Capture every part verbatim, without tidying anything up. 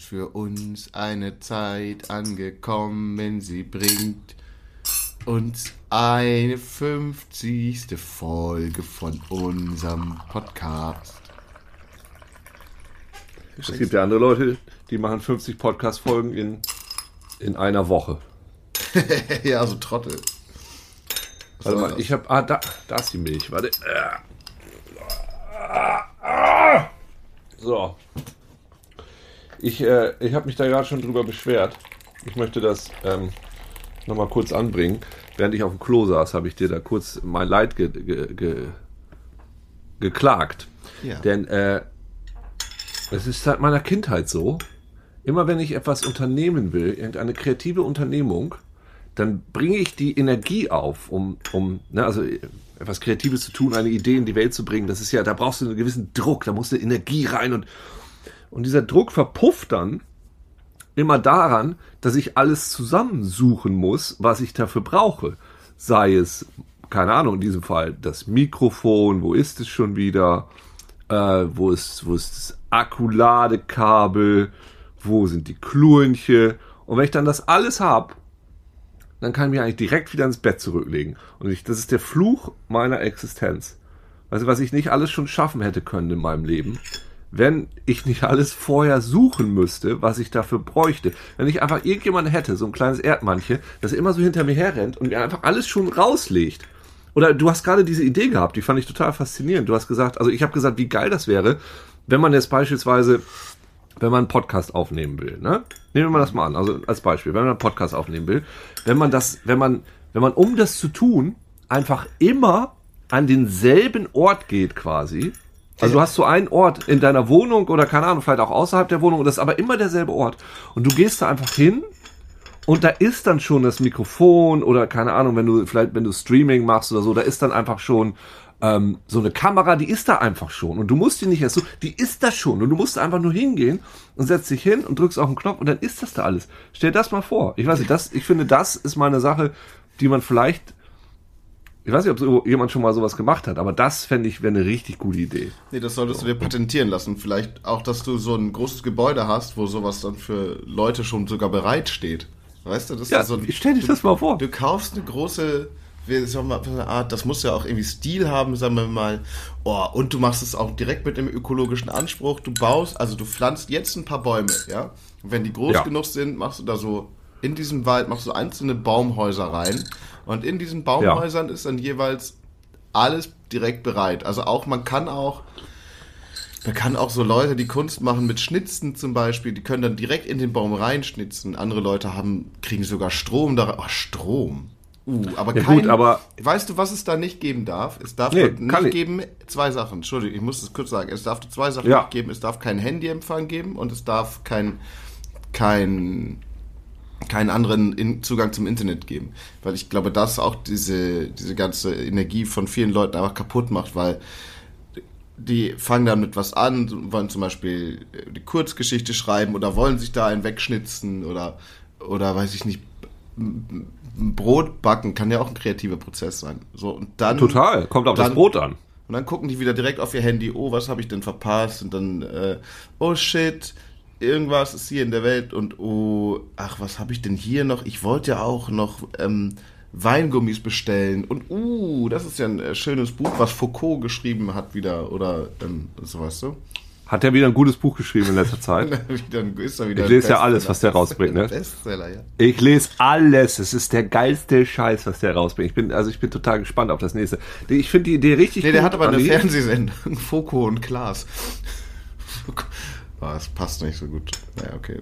für uns eine Zeit angekommen, sie bringt uns eine fünfzigste Folge von unserem Podcast. Es gibt ja andere Leute, die machen fünfzig Podcast-Folgen in, in einer Woche. Ja, so Trottel. Warte mal, ich hab, ah, da, da ist die Milch, warte. So. Ich, äh, ich habe mich da gerade schon drüber beschwert. Ich möchte das ähm, nochmal kurz anbringen. Während ich auf dem Klo saß, habe ich dir da kurz mein Leid ge, ge, ge, geklagt. Ja. Denn äh, es ist seit meiner Kindheit so, immer wenn ich etwas unternehmen will, irgendeine kreative Unternehmung, dann bringe ich die Energie auf, um, um ne, also etwas Kreatives zu tun, eine Idee in die Welt zu bringen. Das ist ja, da brauchst du einen gewissen Druck, da muss eine Energie rein und, und dieser Druck verpufft dann immer daran, dass ich alles zusammensuchen muss, was ich dafür brauche. Sei es, keine Ahnung, in diesem Fall das Mikrofon, wo ist es schon wieder, äh, wo ist, wo ist das Akkuladekabel, wo sind die Klurche, und wenn ich dann das alles habe, dann kann ich mich eigentlich direkt wieder ins Bett zurücklegen. Und ich, das ist der Fluch meiner Existenz. Also was ich nicht alles schon schaffen hätte können in meinem Leben, wenn ich nicht alles vorher suchen müsste, was ich dafür bräuchte. Wenn ich einfach irgendjemanden hätte, so ein kleines Erdmannchen, das immer so hinter mir herrennt und mir einfach alles schon rauslegt. Oder du hast gerade diese Idee gehabt, die fand ich total faszinierend. Du hast gesagt, also ich habe gesagt, wie geil das wäre, wenn man jetzt beispielsweise, wenn man einen Podcast aufnehmen will, ne? Nehmen wir mal das mal an, also als Beispiel, wenn man einen Podcast aufnehmen will, wenn man das, wenn man, wenn man um das zu tun, einfach immer an denselben Ort geht quasi. Also du hast so einen Ort in deiner Wohnung oder keine Ahnung, vielleicht auch außerhalb der Wohnung, und das ist aber immer derselbe Ort. Und du gehst da einfach hin und da ist dann schon das Mikrofon oder keine Ahnung, wenn du vielleicht, wenn du Streaming machst oder so, da ist dann einfach schon ähm, so eine Kamera, die ist da einfach schon. Und du musst die nicht erst so, die ist da schon. Und du musst einfach nur hingehen und setzt dich hin und drückst auf den Knopf und dann ist das da alles. Stell dir das mal vor. Ich weiß nicht, das, ich finde, das ist mal eine Sache, die man vielleicht, ich weiß nicht, ob so jemand schon mal sowas gemacht hat, aber das fände ich, wäre eine richtig gute Idee. Nee, das solltest so. du dir patentieren lassen. Vielleicht auch, dass du so ein großes Gebäude hast, wo sowas dann für Leute schon sogar bereitsteht. Weißt du, das ja, ist so ein, stell dir du, das mal vor. Du kaufst eine große, wie sagen wir mal, eine Art, das muss ja auch irgendwie Stil haben, sagen wir mal. Oh, und du machst es auch direkt mit dem ökologischen Anspruch. Du baust, also du pflanzt jetzt ein paar Bäume, ja. Und wenn die groß ja. genug sind, machst du da so, in diesem Wald machst du einzelne Baumhäuser rein. Und in diesen Baumhäusern ja. ist dann jeweils alles direkt bereit. Also auch, man kann auch, man kann auch so Leute, die Kunst machen mit Schnitzen zum Beispiel, die können dann direkt in den Baum reinschnitzen. Andere Leute haben, kriegen sogar Strom da. Oh, Strom. Uh, aber ja, kein, gut, aber weißt du, was es da nicht geben darf? Es darf nee, nicht geben, zwei Sachen, Entschuldigung, ich muss es kurz sagen. Es darf zwei Sachen ja. nicht geben. Es darf keinen Handyempfang geben und es darf kein, kein, keinen anderen Zugang zum Internet geben. Weil ich glaube, das auch diese, diese ganze Energie von vielen Leuten einfach kaputt macht, weil die fangen dann mit was an, wollen zum Beispiel die Kurzgeschichte schreiben oder wollen sich da einen wegschnitzen oder, oder weiß ich nicht, Brot backen kann ja auch ein kreativer Prozess sein. So, und dann, total, kommt auf dann, das Brot an. Und dann gucken die wieder direkt auf ihr Handy, oh, was habe ich denn verpasst? Und dann, äh, oh shit, irgendwas ist hier in der Welt und oh, ach, was habe ich denn hier noch? Ich wollte ja auch noch ähm, Weingummis bestellen und uh, das ist ja ein äh, schönes Buch, was Foucault geschrieben hat wieder oder ähm, so, weißt du? Hat er wieder ein gutes Buch geschrieben in letzter Zeit? Dann ist er wieder ich lese ja alles, was der rausbringt, ne? Bestseller, ja. Ich lese alles. Es ist der geilste Scheiß, was der rausbringt. Ich bin, also ich bin total gespannt auf das nächste. Ich finde die Idee richtig nee, gut. Nee, der hat aber eine Andi. Fernsehsendung. Foucault und Klaas. Oh, das passt nicht so gut. Naja, okay.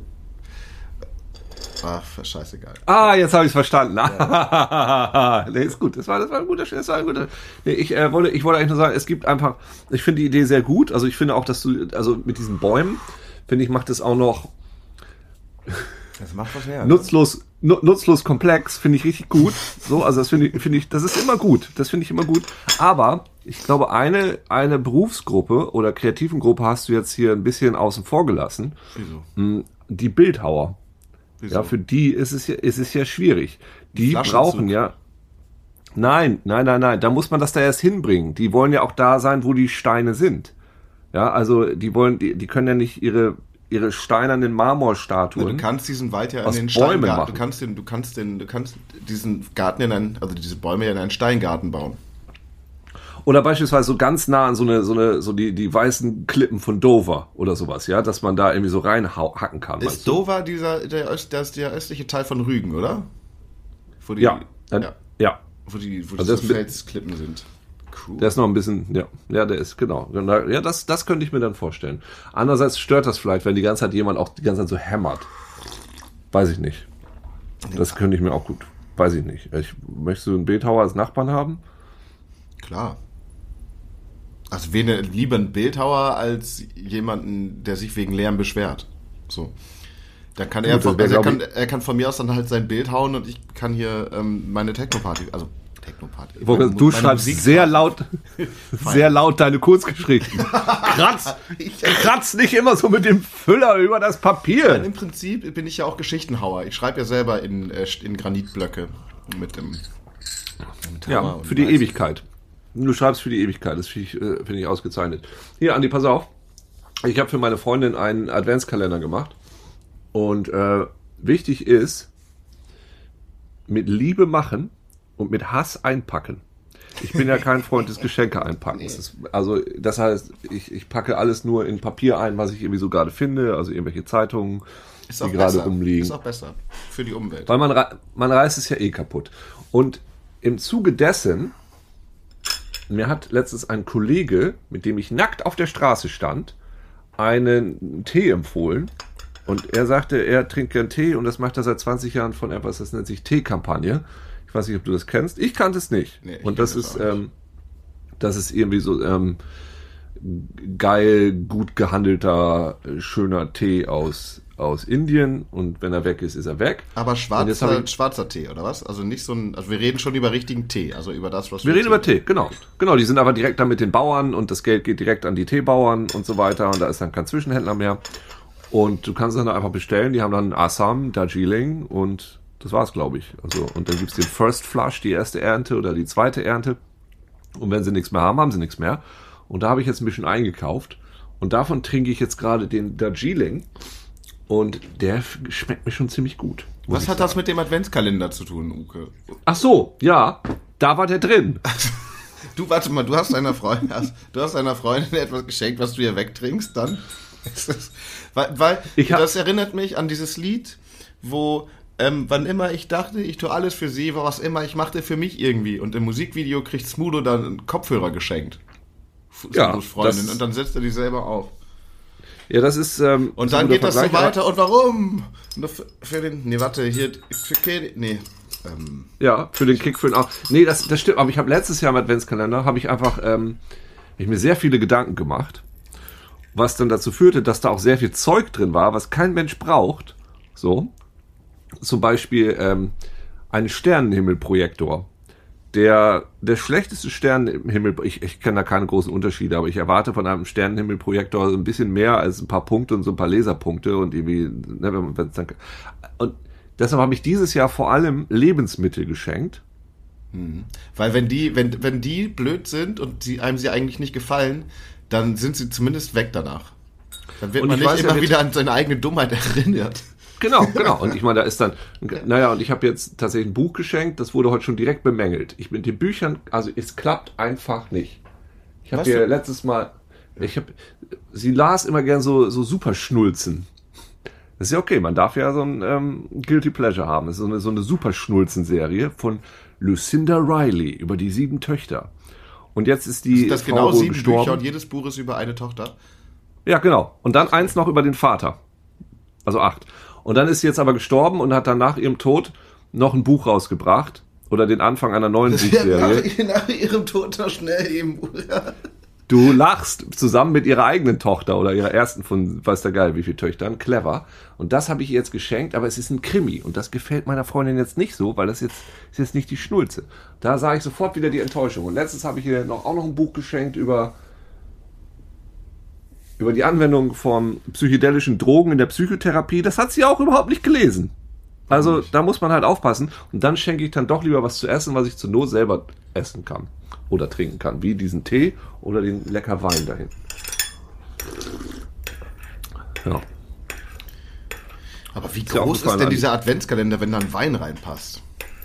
Ach, scheißegal. Ah, jetzt habe ich es verstanden. Ja. Nee, ist gut. Das war, das war ein guter, das war ein guter. Nee, ich äh, wollte, ich wollte eigentlich nur sagen, es gibt einfach, ich finde die Idee sehr gut. Also ich finde auch, dass du, also mit diesen Bäumen, finde ich, macht es auch noch das macht was her, nutzlos, nu, nutzlos komplex, finde ich richtig gut. So, also das finde ich, finde ich, das ist immer gut. Das finde ich immer gut. Aber ich glaube, eine, eine Berufsgruppe oder kreativen Gruppe hast du jetzt hier ein bisschen außen vor gelassen. Wieso? Die Bildhauer. Wieso? Ja, für die ist es ja, ist es ja schwierig. Die brauchen ja, nein, nein, nein, nein, da muss man das da erst hinbringen. Die wollen ja auch da sein, wo die Steine sind. Ja, also die wollen, die, die können ja nicht ihre, ihre steinernen Marmorstatuen. Ja, du kannst diesen Wald ja in aus den Bäumen Steingarten, machen. du kannst den, du kannst den, du kannst diesen Garten in einen, also diese Bäume ja in einen Steingarten bauen. Oder beispielsweise so ganz nah an so eine, so eine, so die, die weißen Klippen von Dover oder sowas, ja, dass man da irgendwie so reinhacken kann. Ist Dover dieser, der, Öst, der, der östliche Teil von Rügen, oder? Wo die, ja, ja, ja. ja. Wo die, wo also die so Felsklippen sind. Cool. Der ist noch ein bisschen, ja, ja, der ist, genau. Ja, das, das könnte ich mir dann vorstellen. Andererseits stört das vielleicht, wenn die ganze Zeit jemand auch die ganze Zeit so hämmert. Weiß ich nicht. Das könnte ich mir auch gut, weiß ich nicht. Ich, möchtest du einen Bildhauer als Nachbarn haben? Klar. Also wen, lieber einen Bildhauer als jemanden, der sich wegen Lärm beschwert. So. Dann kann er, Gut, von, wär, also er, kann, ich, er kann von mir aus dann halt sein Bild hauen und ich kann hier ähm, meine Techno-Party, also Techno-Party. Wo, meine, du meine schreibst Musik sehr laut, sehr laut deine Kurzgeschichten. Kratz, kratz nicht immer so mit dem Füller über das Papier. Weil im Prinzip bin ich ja auch Geschichtenhauer. Ich schreibe ja selber in, äh, in Granitblöcke mit dem mit Ja, für die Weiß. Ewigkeit. Du schreibst für die Ewigkeit, das finde ich, äh, find ich ausgezeichnet. Hier, Andi, pass auf. Ich habe für meine Freundin einen Adventskalender gemacht. Und äh, wichtig ist, mit Liebe machen und mit Hass einpacken. Ich bin ja kein Freund des Geschenke einpackens. Das, also das heißt, ich, ich packe alles nur in Papier ein, was ich irgendwie so gerade finde, also irgendwelche Zeitungen, Ist die auch gerade besser. rumliegen. Ist auch besser für die Umwelt. Weil man, rei- man reißt es ja eh kaputt. Und im Zuge dessen, mir hat letztens ein Kollege, mit dem ich nackt auf der Straße stand, einen Tee empfohlen. Und er sagte, er trinkt gern Tee und das macht er seit zwanzig Jahren von etwas, das nennt sich Teekampagne. Ich weiß nicht, ob du das kennst. Ich kannte es nicht. Nee, ich und kenn das das ist, auch nicht. ähm, das ist irgendwie so ähm, geil, gut gehandelter, äh, schöner Tee aus, aus Indien. Und wenn er weg ist, ist er weg. Aber Und jetzt schwarzer, hab ich- schwarzer Tee, oder was? Also nicht so ein, also wir reden schon über richtigen Tee, also über das, was Wir reden über Tee, genau. Genau, die sind aber direkt dann mit den Bauern und das Geld geht direkt an die Teebauern und so weiter und da ist dann kein Zwischenhändler mehr. Und du kannst dann einfach bestellen, die haben dann Assam, Darjeeling und das war's, glaube ich. Also, und dann gibt's den First Flush, die erste Ernte oder die zweite Ernte. Und wenn sie nichts mehr haben, haben sie nichts mehr. Und da habe ich jetzt ein bisschen eingekauft. Und davon trinke ich jetzt gerade den Darjeeling. Und der f- schmeckt mir schon ziemlich gut. muss Was ich hat das mit dem Adventskalender zu tun, Uke? Ach so, ja, da war der drin. Du, warte mal, du hast deiner Freundin, hast, du hast deiner Freundin etwas geschenkt, was du ihr wegtrinkst, dann? Ist das, weil, weil Ich hab- das erinnert mich an dieses Lied, wo, ähm, wann immer ich dachte, ich tue alles für sie, war was immer, ich machte für mich irgendwie. Und im Musikvideo kriegt Smudo dann einen Kopfhörer geschenkt. F- Ja, Smudos Freundin. das- Und dann setzt er die selber auf. Ja, das ist. Ähm, Und so dann ein guter geht das so Vergleich, weiter. Und warum? Nur für, für den, nee, warte, hier, für Kedi, nee, ähm, Ja, für den Kick, für den auch. Nee, das, das stimmt. Aber ich habe letztes Jahr im Adventskalender, habe ich einfach, ähm, hab ich mir sehr viele Gedanken gemacht, was dann dazu führte, dass da auch sehr viel Zeug drin war, was kein Mensch braucht. So. Zum Beispiel ähm, ein Sternenhimmelprojektor. Der, der schlechteste Sternenhimmel, ich, ich kenne da keine großen Unterschiede, aber ich erwarte von einem Sternenhimmelprojektor so ein bisschen mehr als ein paar Punkte und so ein paar Laserpunkte und irgendwie, ne, wenn man, wenn's dann, und deshalb habe ich dieses Jahr vor allem Lebensmittel geschenkt. weil wenn die, wenn, wenn die blöd sind und sie, einem sie eigentlich nicht gefallen, dann sind sie zumindest weg danach. Dann wird Und man ich nicht weiß ja, immer wir- wieder an seine eigene Dummheit erinnert. Genau, genau. Und ich meine, da ist dann, naja, und ich habe jetzt tatsächlich ein Buch geschenkt, das wurde heute schon direkt bemängelt. Ich mit den Büchern, also es klappt einfach nicht. Ich habe Was ihr du- letztes Mal, ich habe, sie las immer gern so, so Superschnulzen. Das ist ja okay, man darf ja so ein ähm, Guilty Pleasure haben. Das ist so eine, so eine Superschnulzen-Serie von Lucinda Riley über die sieben Töchter. Und jetzt ist die Das Frau genau wohl sieben gestorben. Bücher und jedes Buch ist über eine Tochter. Ja, genau. Und dann eins noch über den Vater. Also acht. Und dann ist sie jetzt aber gestorben und hat dann nach ihrem Tod noch ein Buch rausgebracht. Oder den Anfang einer neuen Buchserie. nach, nach ihrem Tod noch schnell eben. Du lachst zusammen mit ihrer eigenen Tochter oder ihrer ersten von, weiß der Geil, wie viele Töchtern. Clever. Und das habe ich ihr jetzt geschenkt, aber es ist ein Krimi. Und das gefällt meiner Freundin jetzt nicht so, weil das jetzt ist jetzt nicht die Schnulze. Da sah ich sofort wieder die Enttäuschung. Und letztens habe ich ihr noch, auch noch ein Buch geschenkt über über die Anwendung von psychedelischen Drogen in der Psychotherapie. Das hat sie auch überhaupt nicht gelesen. Also da muss man halt aufpassen. Und dann schenke ich dann doch lieber was zu essen, was ich zur Not selber essen kann oder trinken kann. Wie diesen Tee oder den lecker Wein dahin. Ja. Aber wie Ist ja groß ist aufgefallen, denn Andi. dieser Adventskalender, wenn da ein Wein reinpasst?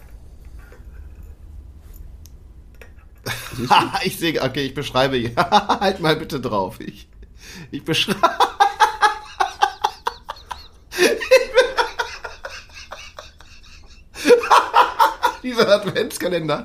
Ich sehe, okay, ich beschreibe, halt mal bitte drauf. Ich, ich beschreibe. Dieser Adventskalender.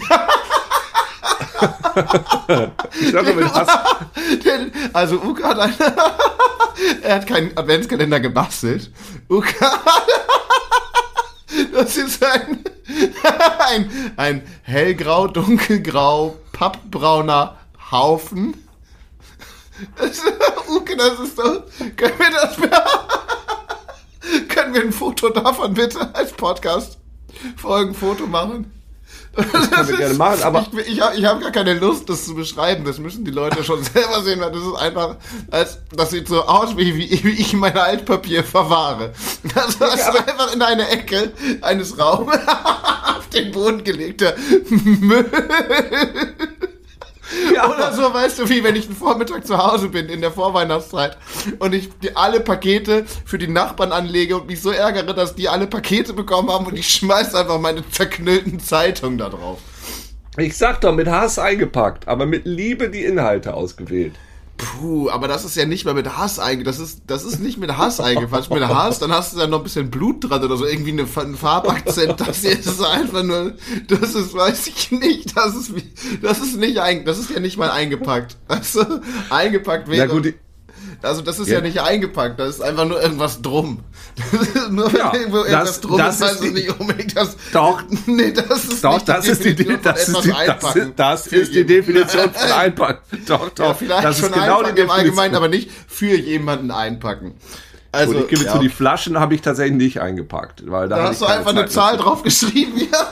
Ich sage, wenn das, Also Uke hat einen, er hat keinen Adventskalender gebastelt. Uke hat, das ist ein, ein, ein hellgrau, dunkelgrau, pappbrauner Haufen. Das, Uke, das ist so, können wir das, können wir ein Foto davon bitte als Podcast Folgenfoto machen? das können wir gerne machen, aber Ich, ich habe ich hab gar keine Lust, das zu beschreiben. Das müssen die Leute schon selber sehen, weil das ist einfach, als, das sieht so aus, wie, wie, wie ich mein Altpapier verwahre. Das ist einfach in eine Ecke eines Raumes auf den Boden gelegter Müll. ja, Oder so, weißt du, wie wenn ich einen Vormittag zu Hause bin in der Vorweihnachtszeit und ich die alle Pakete für die Nachbarn anlege und mich so ärgere, dass die alle Pakete bekommen haben und ich schmeiß einfach meine zerknüllten Zeitungen da drauf. ich sag doch, mit Hass eingepackt, aber mit Liebe die Inhalte ausgewählt. Puh, aber das ist ja nicht mal mit Hass eingefallen. Das ist, das ist nicht mit Hass eingefallen. Mit Hass, dann hast du da noch ein bisschen Blut dran oder so, irgendwie eine, ein Farbakzent. Das hier ist einfach nur, das ist, weiß ich nicht, das ist, wie- das ist nicht ein, das ist ja nicht mal eingepackt. Also, eingepackt wäre. Na gut, die- Also das ist ja, Ja. nicht eingepackt, da ist einfach nur irgendwas drum. Nur wenn Ja, irgendwo irgendwas das- drum das ist, heißt ist es die- nicht unbedingt das. Doch. Nee, das ist Doch, nicht das ist die, Definition von das ist etwas die, das einpacken. ist, das Für ist die jeden. Definition von einpacken. Doch, doch. Ja, vielleicht das schon ist genau die einpacken im Allgemeinen, Definition. aber nicht für jemanden einpacken. Also, Gut, ich gebe ja, zu, die Flaschen habe ich tatsächlich nicht eingepackt, weil da, da hatte hast ich du keine einfach eine Zeit Zahl dafür. drauf geschrieben, ja.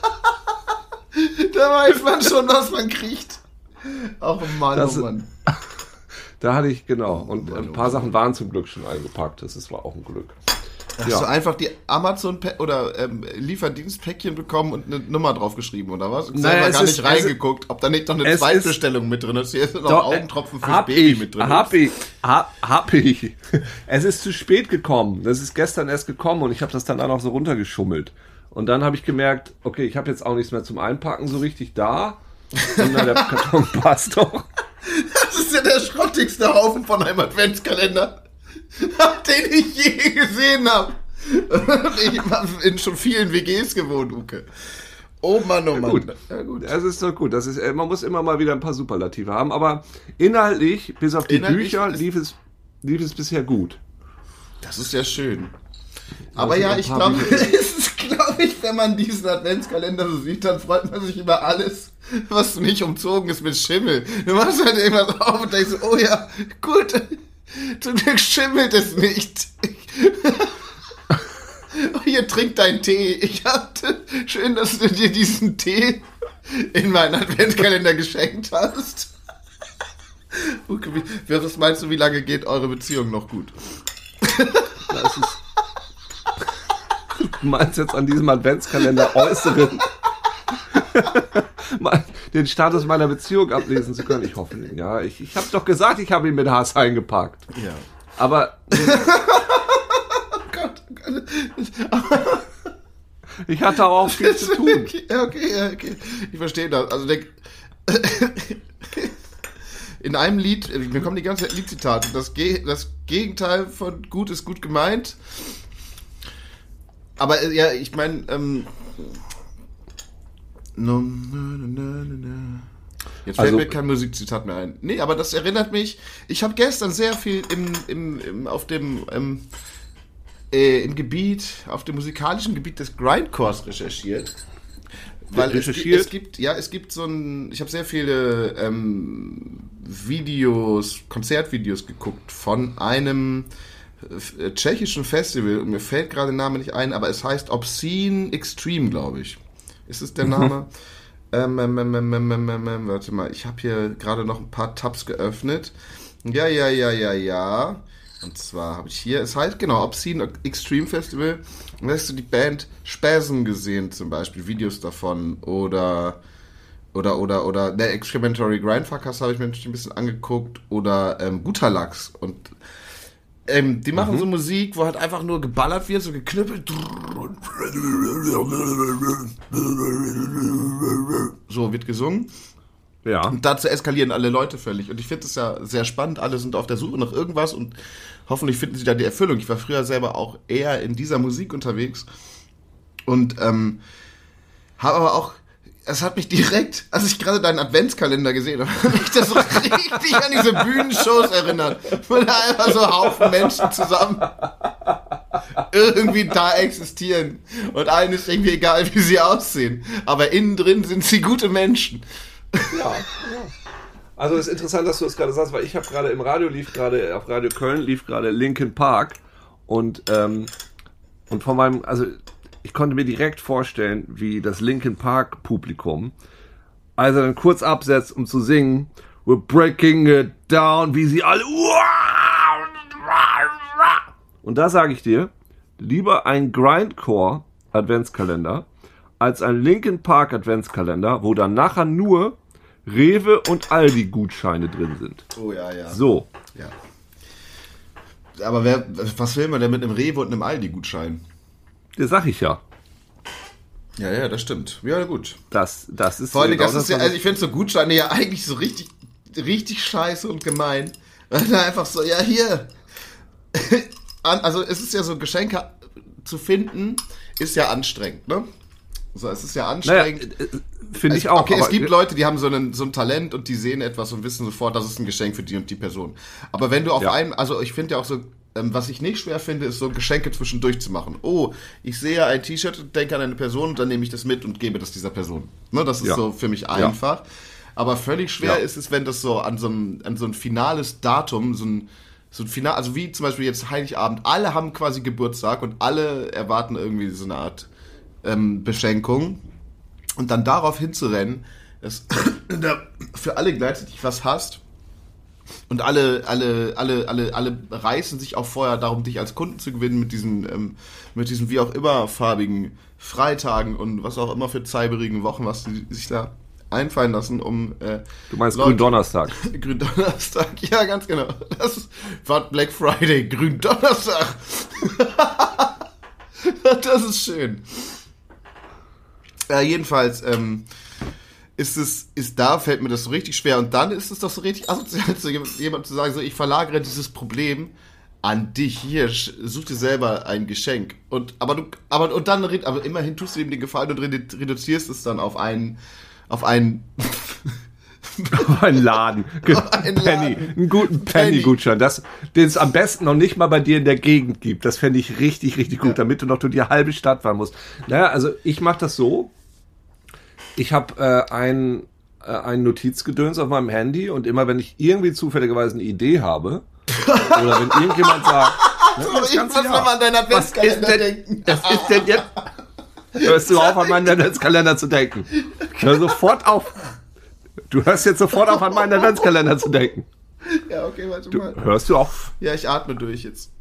Da weiß man schon, was man kriegt. Ach Mann, Das- oh Mann. Da hatte ich, genau. Und Mann, ein oh paar Mann. Sachen waren zum Glück schon eingepackt. Das ist, war auch ein Glück. Hast Ja. du einfach die Amazon oder ähm, Lieferdienstpäckchen bekommen und eine Nummer drauf geschrieben, oder was? Und Naja, selber es gar ist- nicht es reingeguckt, ob da nicht noch eine es Zweitbestellung mit drin ist. Hier ist noch Doch, Augentropfen fürs hab Baby ich, mit drin. Hab ich, hab, hab ich. Es ist zu spät gekommen. Das ist gestern erst gekommen und ich habe das dann auch noch so runtergeschummelt. Und dann habe ich gemerkt, okay, ich habe jetzt auch nichts mehr zum Einpacken so richtig da. Und na, der Karton passt doch. Das ist ja der schrottigste Haufen von einem Adventskalender, den ich je gesehen habe. Ich habe in schon vielen W Gs gewohnt, Uke. Oh Mann, oh Mann. Gut. Ja, gut. Das ist doch gut. Das ist, äh, man muss immer mal wieder ein paar Superlative haben. Aber inhaltlich, bis auf die Inhaltlich Bücher, ist- lief es, lief es bisher gut. Das ist ja schön. Aber sind ja, ein ich paar glaube, Bücher. es ist, glaube ich, wenn man diesen Adventskalender so sieht, dann freut man sich über alles, was nicht umzogen ist mit Schimmel. Du machst halt irgendwas auf und denkst, oh ja, gut, zum Glück schimmelt es nicht. Oh, hier, trink deinen Tee. Ich hatte, schön, dass du dir diesen Tee in meinen Adventskalender geschenkt hast. Okay, wie, was meinst du, wie lange geht eure Beziehung noch gut? Das ist, du meinst jetzt an diesem Adventskalender äußeren mal den Status meiner Beziehung ablesen zu können. Ich hoffe, ja, ich, ich habe doch gesagt, ich habe ihn mit Hass eingepackt. Ja. Aber Gott, oh Gott. ich hatte auch viel zu tun. Okay, okay, ja, okay. Ich verstehe das. Also der, in einem Lied, mir kommen die ganze Zeit Liedzitate. Das, Ge das Gegenteil von gut ist gut gemeint. Aber äh, ja, ich meine, ähm, no, no, no, no, no, no. Jetzt fällt Also- mir kein Musikzitat mehr ein. Nee, aber das erinnert mich, ich habe gestern sehr viel im, im, im, auf dem ähm, äh, im Gebiet, auf dem musikalischen Gebiet des Grindcores recherchiert. Weil es, gi- Recherchiert? es gibt, ja, es gibt so ein, ich habe sehr viele ähm, Videos, Konzertvideos geguckt von einem äh, tschechischen Festival und mir fällt gerade der Name nicht ein, aber es heißt Obscene Extreme, glaube ich. Ist es der Name? Ähm, ähm, ähm, ähm, ähm, ähm, ähm, warte mal, ich habe hier gerade noch ein paar Tabs geöffnet. Ja, ja, ja, ja, ja. Und zwar habe ich hier, es heißt genau, Obscene Extreme Festival. Und da hast du die Band Spasm gesehen, zum Beispiel, Videos davon. Oder, oder, oder, oder, der Excrementory Grindfuckers habe ich mir natürlich ein bisschen angeguckt. Oder ähm, Guter Lachs. Und ähm, die machen mhm. so Musik, wo halt einfach nur geballert wird, so geknüppelt. So wird gesungen. Ja. Und dazu eskalieren alle Leute völlig. Und ich finde es ja sehr spannend. Alle sind auf der Suche nach irgendwas und hoffentlich finden sie da die Erfüllung. Ich war früher selber auch eher in dieser Musik unterwegs. Und ähm, habe aber auch, es hat mich direkt, als ich gerade deinen Adventskalender gesehen habe, hat mich das so richtig an diese Bühnenshows erinnert. Wo da einfach so Haufen Menschen zusammen irgendwie da existieren. Und allen ist irgendwie egal, wie sie aussehen. Aber innen drin sind sie gute Menschen. Ja, ja. Also es ist interessant, dass du das gerade sagst, weil ich habe gerade im Radio lief gerade, auf Radio Köln lief gerade Linkin Park und, ähm, und von meinem, also ich konnte mir direkt vorstellen, wie das Linkin Park Publikum, also dann kurz absetzt, um zu singen, we're breaking it down, wie sie alle, und da sage ich dir, lieber ein Grindcore Adventskalender, als ein Linkin Park Adventskalender, wo dann nachher nur Rewe und Aldi Gutscheine drin sind. Oh ja, ja. So. Ja. Aber wer, was will man denn mit einem Rewe und einem Aldi Gutschein? Das sag ich ja. Ja, ja, das stimmt. Ja, gut. Das, das ist Vor allem, das ist ja, also ich finde so Gutscheine ja eigentlich so richtig, richtig scheiße und gemein. Weil da einfach so, ja, hier. Also es ist ja so, Geschenke zu finden, ist ja anstrengend, ne? So, es ist ja anstrengend. Naja, finde ich auch. Okay, es gibt Leute, die haben so, einen, so ein Talent und die sehen etwas und wissen sofort, das ist ein Geschenk für die und die Person. Aber wenn du auf ja. einen, also ich finde ja auch so, ähm, was ich nicht schwer finde, ist so Geschenke zwischendurch zu machen. Oh, ich sehe ein T-Shirt und denke an eine Person und dann nehme ich das mit und gebe das dieser Person. Ne, das ist ja. so für mich einfach. Ja. Aber völlig schwer ja. ist es, wenn das so an so ein, an so ein finales Datum, so ein So ein Final, also wie zum Beispiel jetzt Heiligabend, alle haben quasi Geburtstag und alle erwarten irgendwie so eine Art ähm, Beschenkung und dann darauf hinzurennen, dass du für alle gleichzeitig was hast und alle, alle, alle, alle, alle reißen sich auch vorher darum, dich als Kunden zu gewinnen mit diesen, ähm, mit diesen wie auch immer farbigen Freitagen und was auch immer für zeiberigen Wochen, was die sich da einfallen lassen, um äh, du meinst Gründonnerstag. Gründonnerstag, ja, ganz genau. Das war Black Friday, Gründonnerstag. Das ist schön. Äh, jedenfalls ähm, ist es, ist da, fällt mir das so richtig schwer. Und dann ist es doch so richtig asozial, zu jemandem zu sagen, so, ich verlagere dieses Problem an dich. Hier, such dir selber ein Geschenk. Und, aber du, aber, und dann, aber immerhin tust du ihm den Gefallen und reduzierst es dann auf einen, auf einen ein Laden. Ein Penny. Laden. Einen guten Penny-Gutschein. Das, den es am besten noch nicht mal bei dir in der Gegend gibt. Das fände ich richtig, richtig gut, ja. Damit du noch durch die halbe Stadt fahren musst. Naja, also ich mache das so. Ich habe äh, ein, äh, ein Notizgedöns auf meinem Handy und immer wenn ich irgendwie zufälligerweise eine Idee habe oder wenn irgendjemand sagt, ne, das ich muss nochmal an deinen Adventskalender denken. Was ist denn jetzt? Hörst du auf, an meinen Adventskalender zu denken? Hör sofort auf. Du hörst jetzt sofort auf, an meinen Adventskalender zu denken. Ja, okay, warte du, mal. Hörst du auf? Ja, ich atme durch jetzt.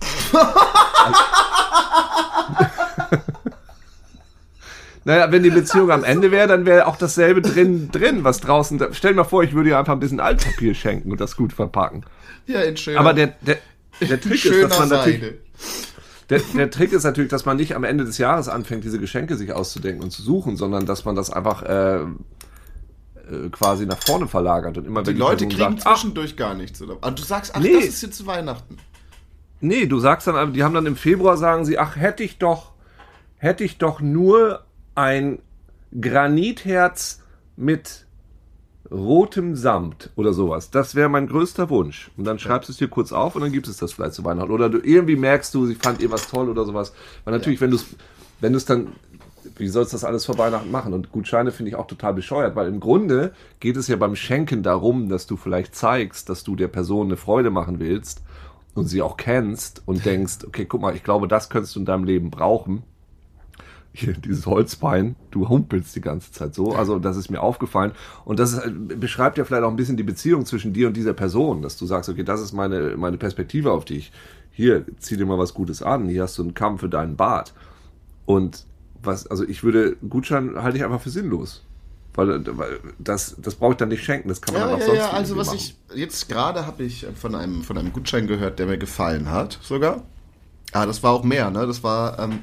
Naja, wenn die Beziehung am Ende wäre, dann wäre auch dasselbe drin, drin, was draußen... Stell dir mal vor, ich würde dir einfach ein bisschen Altpapier schenken und das gut verpacken. Ja, in schöner... Aber der, der, der Trick ist, dass man natürlich... Seide. Der, der Trick ist natürlich, dass man nicht am Ende des Jahres anfängt, diese Geschenke sich auszudenken und zu suchen, sondern dass man das einfach äh, äh, quasi nach vorne verlagert. Und immer die wenn die Leute Person kriegen sagt, zwischendurch ach, gar nichts. Oder? Und du sagst, ach, nee, das ist jetzt zu Weihnachten. Nee, du sagst dann, die haben dann im Februar, sagen sie, ach, hätte ich doch, hätte ich doch nur ein Granitherz mit rotem Samt oder sowas. Das wäre mein größter Wunsch. Und dann schreibst du es dir kurz auf und dann gibst es das vielleicht zu Weihnachten. Oder du irgendwie merkst du, sie fand ihr was toll oder sowas. Weil natürlich, ja. wenn du es wenn du es dann, wie sollst du das alles vor Weihnachten machen? Und Gutscheine finde ich auch total bescheuert, weil im Grunde geht es ja beim Schenken darum, dass du vielleicht zeigst, dass du der Person eine Freude machen willst und sie auch kennst und denkst, okay, guck mal, ich glaube, das könntest du in deinem Leben brauchen. Hier, dieses Holzbein, du humpelst die ganze Zeit so, also das ist mir aufgefallen und das ist, beschreibt ja vielleicht auch ein bisschen die Beziehung zwischen dir und dieser Person, dass du sagst, okay, das ist meine meine Perspektive auf dich, hier, zieh dir mal was Gutes an, hier hast du einen Kamm für deinen Bart und was, also ich würde, Gutschein halte ich einfach für sinnlos. Weil, weil das, das brauche ich dann nicht schenken, das kann man Ja, dann auch ja, sonst ja, also was machen. ich, jetzt gerade habe ich von einem, von einem Gutschein gehört, der mir gefallen hat, sogar. Ah, das war auch mehr, ne? Das war ähm,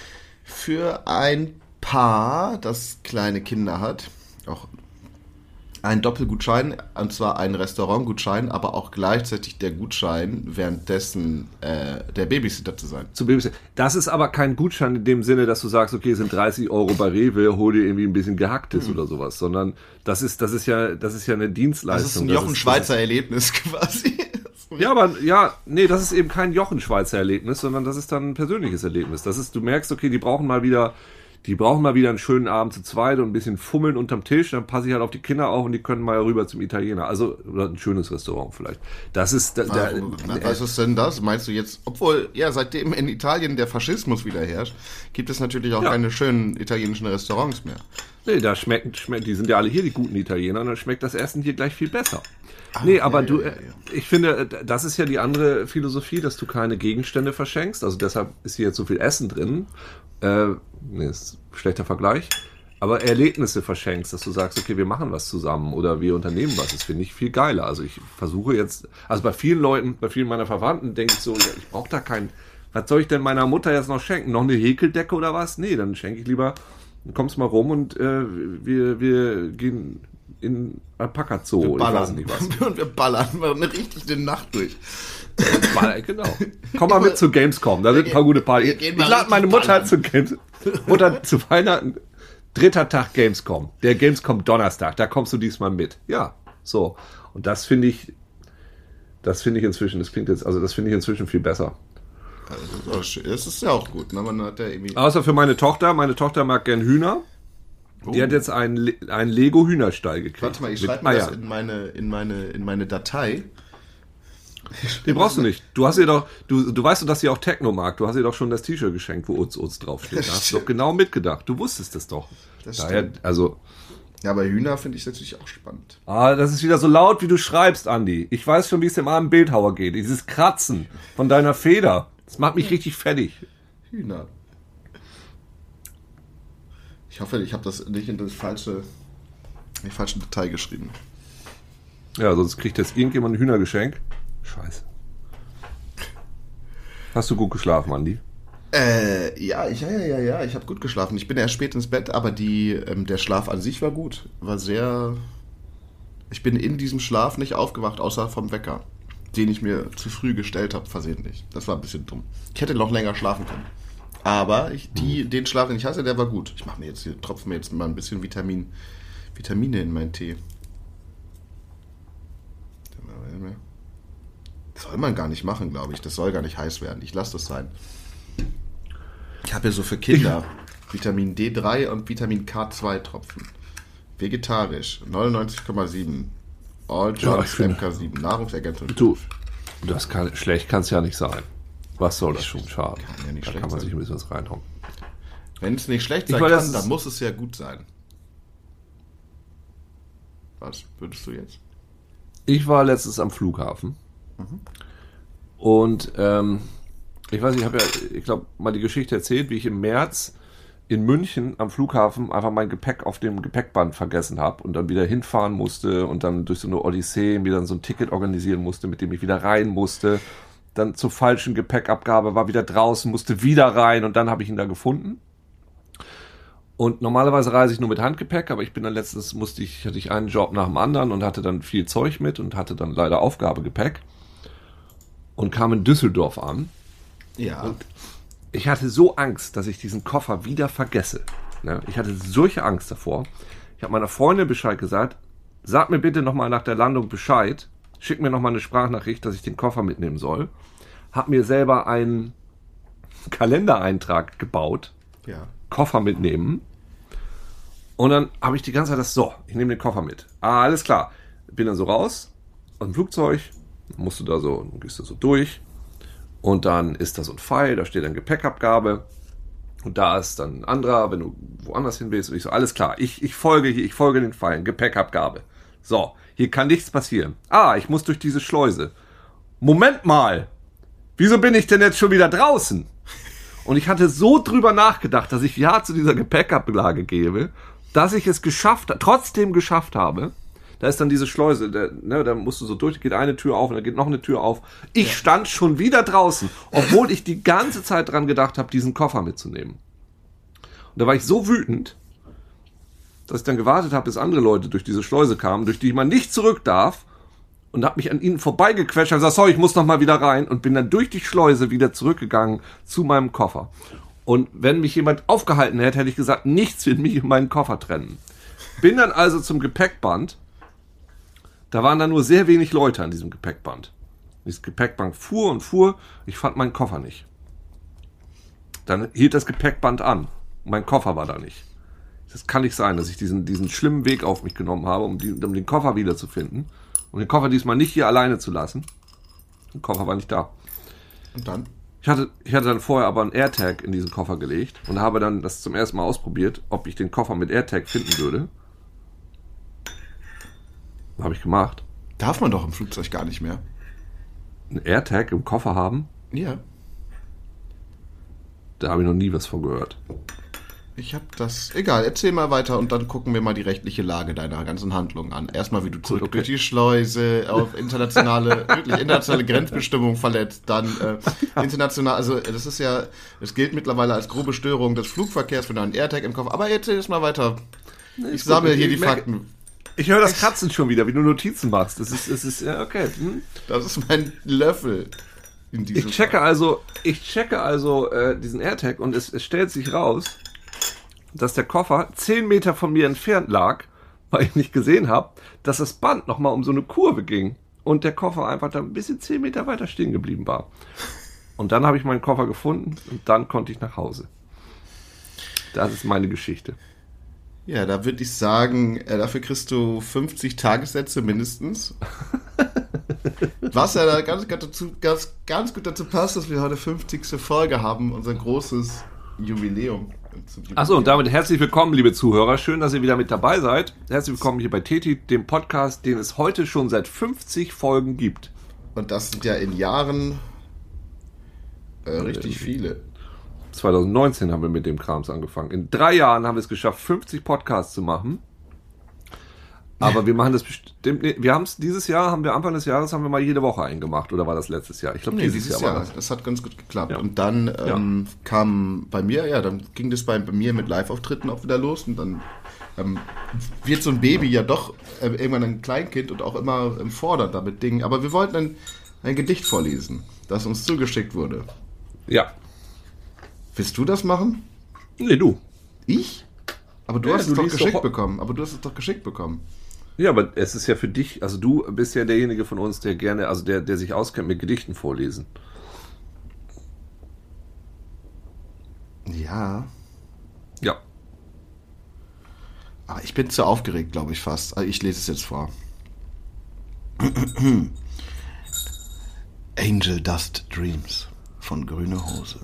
für ein Paar, das kleine Kinder hat, auch ein Doppelgutschein, und zwar ein Restaurantgutschein, aber auch gleichzeitig der Gutschein, währenddessen äh, der Babysitter zu sein. Zu Babysitter. Das ist aber kein Gutschein in dem Sinne, dass du sagst, okay, es sind dreißig Euro bei Rewe, hol dir irgendwie ein bisschen Gehacktes mhm. oder sowas, sondern das ist, das ist ja, das ist ja eine Dienstleistung. Das ist ein Jochen-Schweizer-Erlebnis quasi. Ja, aber, ja, nee, das ist eben kein Jochen-Schweizer-Erlebnis, sondern das ist dann ein persönliches Erlebnis. Das ist, du merkst, okay, die brauchen mal wieder, die brauchen mal wieder einen schönen Abend zu zweit und ein bisschen fummeln unterm Tisch, dann passe ich halt auf die Kinder auf und die können mal rüber zum Italiener. Also, oder ein schönes Restaurant vielleicht. Das ist, da, da, also, na, was ist denn das? Meinst du jetzt, obwohl, ja, seitdem in Italien der Faschismus wieder herrscht, gibt es natürlich auch ja. keine schönen italienischen Restaurants mehr. Nee, da schmecken, schmecken, die sind ja alle hier die guten Italiener und dann schmeckt das Essen hier gleich viel besser. Ah, nee, aber ja, du, ja, ja, ja. ich finde, das ist ja die andere Philosophie, dass du keine Gegenstände verschenkst. Also deshalb ist hier jetzt so viel Essen drin. Äh, nee, ist ein schlechter Vergleich. Aber Erlebnisse verschenkst, dass du sagst, okay, wir machen was zusammen oder wir unternehmen was. Das finde ich viel geiler. Also ich versuche jetzt, also bei vielen Leuten, bei vielen meiner Verwandten denke ich so, ja, ich brauche da kein, was soll ich denn meiner Mutter jetzt noch schenken? Noch eine Häkeldecke oder was? Nee, dann schenke ich lieber, kommst mal rum und äh, wir, wir gehen in Alpaka Zoo. Wir ballern. Nicht was. Und wir ballern wir eine richtig eine Nacht durch. Ballern, genau. Komm mal mit zu Gamescom, da sind ein paar gute Partys. Ich lade meine Mutter zu Games, Mutter zu Weihnachten. Dritter Tag Gamescom. Der Gamescom Donnerstag, da kommst du diesmal mit. Ja, so. Und das finde ich, das finde ich inzwischen, das klingt jetzt, also das finde ich inzwischen viel besser. Also, das ist ja auch gut, ne? Man hat ja irgendwie. Außer für meine Tochter. Meine Tochter mag gern Hühner. Die oh. hat jetzt einen, einen Lego-Hühnerstall gekriegt. Warte mal, ich schreibe mir das in meine, in meine, in meine Datei. Den brauchst du nicht. Du hast ihr doch, du, du weißt doch, dass sie auch Techno mag. Du hast ihr doch schon das T-Shirt geschenkt, wo Uz Uz draufsteht. Da hast du doch genau mitgedacht. Du wusstest es doch. Das Daher, stimmt. Also. Ja, aber Hühner finde ich natürlich auch spannend. Ah, das ist wieder so laut, wie du schreibst, Andi. Ich weiß schon, wie es dem armen Bildhauer geht. Dieses Kratzen von deiner Feder. Das macht mich richtig fertig. Hühner. Ich hoffe, ich habe das nicht in das falsche, die falsche Datei geschrieben. Ja, sonst kriegt jetzt irgendjemand ein Hühnergeschenk. Scheiße. Hast du gut geschlafen, Andi? Äh, ja, ich, ja, ja, ja, ja, ich habe gut geschlafen. Ich bin erst spät ins Bett, aber die, ähm, der Schlaf an sich war gut. War sehr... Ich bin in diesem Schlaf nicht aufgewacht, außer vom Wecker, den ich mir zu früh gestellt habe, versehentlich. Das war ein bisschen dumm. Ich hätte noch länger schlafen können. Aber ich, die, den Schlaf, den ich hatte, der war gut. Ich mache mir jetzt hier, tropfe mir jetzt mal ein bisschen Vitamin, Vitamine in meinen Tee. Das soll man gar nicht machen, glaube ich. Das soll gar nicht heiß werden. Ich lasse das sein. Ich habe ja so für Kinder Vitamin D drei und Vitamin K zwei Tropfen. Vegetarisch, neunundneunzig Komma sieben. All Johns ja, M K sieben, Nahrungsergänzung. Du, das kann, schlecht kann es ja nicht sein. Was soll das schon schaden? Kann ja nicht da schlecht kann man sein. sich ein bisschen was reinhauen. Wenn es nicht schlecht sein ich kann, dann muss es ja gut sein. Was würdest du jetzt? Ich war letztens am Flughafen. Mhm. Und ähm, ich weiß nicht, ich habe ja, ich glaube, mal die Geschichte erzählt, wie ich im März in München am Flughafen einfach mein Gepäck auf dem Gepäckband vergessen habe und dann wieder hinfahren musste und dann durch so eine Odyssee mir dann so ein Ticket organisieren musste, mit dem ich wieder rein musste. Dann zur falschen Gepäckabgabe, war wieder draußen, musste wieder rein und dann habe ich ihn da gefunden. Und normalerweise reise ich nur mit Handgepäck, aber ich bin dann letztens, musste ich, hatte ich einen Job nach dem anderen und hatte dann viel Zeug mit und hatte dann leider Aufgabegepäck und kam in Düsseldorf an. Ja. Und ich hatte so Angst, dass ich diesen Koffer wieder vergesse. Ja, ich hatte solche Angst davor. Ich habe meiner Freundin Bescheid gesagt, sag mir bitte nochmal nach der Landung Bescheid, schick mir nochmal eine Sprachnachricht, dass ich den Koffer mitnehmen soll. Hab mir selber einen Kalendereintrag gebaut. Ja. Koffer mitnehmen. Und dann habe ich die ganze Zeit das, so, ich nehme den Koffer mit. Ah, alles klar. Bin dann so raus aus dem Flugzeug, musst du da so, dann gehst du so durch und dann ist da so ein Pfeil, da steht dann Gepäckabgabe und da ist dann ein anderer, wenn du woanders hin willst. Und ich so, alles klar, ich, ich folge hier, ich folge den Pfeilen, Gepäckabgabe. So, hier kann nichts passieren. Ah, ich muss durch diese Schleuse. Moment mal, wieso bin ich denn jetzt schon wieder draußen? Und ich hatte so drüber nachgedacht, dass ich ja zu dieser Gepäckablage gebe dass ich es geschafft, trotzdem geschafft habe. Da ist dann diese Schleuse, da, ne, da musst du so durch, geht eine Tür auf und dann geht noch eine Tür auf. Ich ja. stand schon wieder draußen, obwohl ich die ganze Zeit dran gedacht habe, diesen Koffer mitzunehmen. Und da war ich so wütend, dass ich dann gewartet habe, bis andere Leute durch diese Schleuse kamen, durch die man nicht zurück darf, und habe mich an ihnen vorbeigequetscht und gesagt, sorry, ich muss noch mal wieder rein, und bin dann durch die Schleuse wieder zurückgegangen zu meinem Koffer. Und wenn mich jemand aufgehalten hätte, hätte ich gesagt, nichts wird mich und meinen Koffer trennen. Bin dann also zum Gepäckband. Da waren dann nur sehr wenig Leute an diesem Gepäckband. Dieses Gepäckband fuhr und fuhr, ich fand meinen Koffer nicht. Dann hielt das Gepäckband an, mein Koffer war da nicht. Das kann nicht sein, dass ich diesen, diesen schlimmen Weg auf mich genommen habe, um, die, um den Koffer wiederzufinden. Und den Koffer diesmal nicht hier alleine zu lassen. Der Koffer war nicht da. Und dann? Ich hatte, ich hatte dann vorher aber einen AirTag in diesen Koffer gelegt und habe dann das zum ersten Mal ausprobiert, ob ich den Koffer mit AirTag finden würde. Habe ich gemacht. Darf man doch im Flugzeug gar nicht mehr. Einen AirTag im Koffer haben? Ja. Da habe ich noch nie was von gehört. Ich habe das... Egal, erzähl mal weiter und dann gucken wir mal die rechtliche Lage deiner ganzen Handlung an. Erstmal, wie du zurück okay. durch die Schleuse auf internationale, wirklich internationale Grenzbestimmungen verletzt. Dann äh, international... Also das ist ja... Es gilt mittlerweile als grobe Störung des Flugverkehrs, wenn du einen AirTag im Koffer... Aber erzähl jetzt mal weiter. Ich sammle hier die Fakten. Ich höre das Kratzen schon wieder, wie du Notizen machst. Das ist... Das ist ja, okay. Hm? Das ist mein Löffel. In diesem ich checke Fall. also... Ich checke also äh, diesen AirTag und es, es stellt sich raus, dass der Koffer zehn Meter von mir entfernt lag, weil ich nicht gesehen habe, dass das Band nochmal um so eine Kurve ging und der Koffer einfach da ein bisschen zehn Meter weiter stehen geblieben war. Und dann habe ich meinen Koffer gefunden und dann konnte ich nach Hause. Das ist meine Geschichte. Ja, da würde ich sagen, äh, dafür kriegst du fünfzig Tagessätze mindestens. Was ja da ganz, ganz, dazu, ganz, ganz gut dazu passt, dass wir heute fünfzigste Folge haben, unser großes Jubiläum. Achso, und damit herzlich willkommen, liebe Zuhörer. Schön, dass ihr wieder mit dabei seid. Herzlich willkommen hier bei Teti, dem Podcast, den es heute schon seit fünfzig Folgen gibt. Und das sind ja in Jahren äh, richtig äh, viele. zwanzig neunzehn haben wir mit dem Krams angefangen. In drei Jahren haben wir es geschafft, fünfzig Podcasts zu machen. Aber wir machen das bestimmt nicht. Wir haben es dieses Jahr, haben wir Anfang des Jahres, haben wir mal jede Woche einen gemacht. Oder war das letztes Jahr? Ich glaube, nee, dieses, dieses Jahr war das. das. Das hat ganz gut geklappt. Ja. Und dann ähm, ja. kam bei mir, ja, dann ging das bei, bei mir mit Live-Auftritten auch wieder los. Und dann ähm, wird so ein Baby ja doch äh, irgendwann ein Kleinkind und auch immer ähm, fordert damit Dingen. Aber wir wollten ein, ein Gedicht vorlesen, das uns zugeschickt wurde. Ja. Willst du das machen? Nee, du. Ich? Aber du ja, hast du es doch geschickt doch bekommen. Aber du hast es doch geschickt bekommen. Ja, aber es ist ja für dich, also du bist ja derjenige von uns, der gerne, also der, der sich auskennt mit Gedichten vorlesen. Ja. Ja. Aber ich bin zu aufgeregt, glaube ich fast. Also ich lese es jetzt vor. Angel Dust Dreams von Grüne Hose.